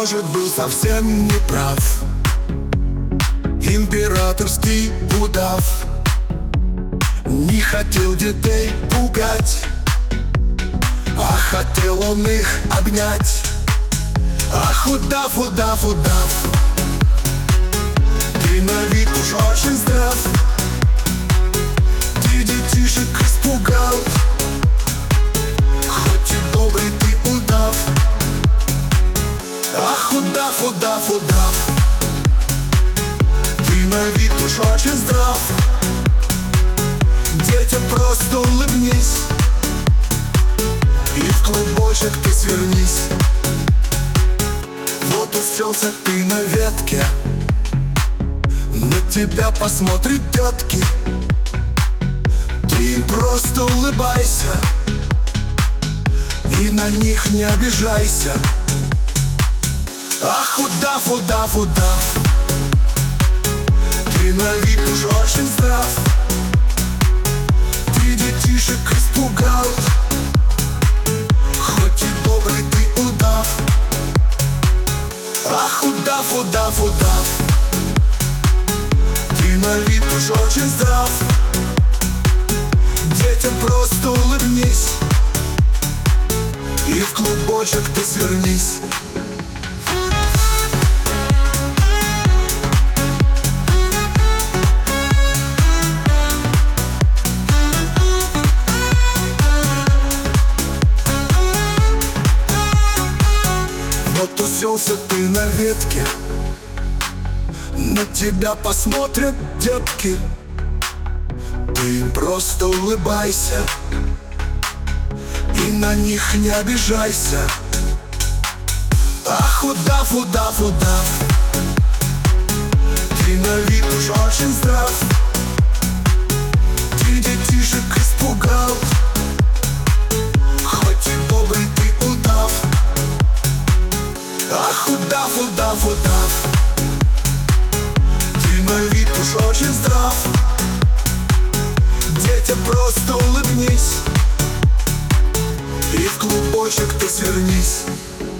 может, был совсем не прав. Императорский удав не хотел детей пугать, а хотел он их обнять. Ах, удав, удав, удав, ты на вид уж очень здрав. Ты детишек испугал, хоть и добрый ты удав. Ах, удав, удав, удав, ты на вид уж очень здрав. Детям просто улыбнись и в клубочек ты свернись. Вот уселся ты на ветке, на тебя посмотрят тетки. Ты им просто улыбайся и на них не обижайся. Ах, удав, удав, удав, ты на вид уж очень здрав. Ты детишек испугал, хоть и добрый ты удав. Ах, удав, удав, удав, ты на вид уж очень здрав. Детям просто улыбнись и в клубочек ты свернись. Вот уселся ты на ветке, на тебя посмотрят детки. Ты им просто улыбайся и на них не обижайся. Ах, удав, удав, удав, ты на вид уж очень здрав. Ты детишек испугал, хоть и добрый ты удав. Ах, удав, удав, удав, ты на вид уж очень здрав. Детям просто улыбнись и в клубочек ты свернись.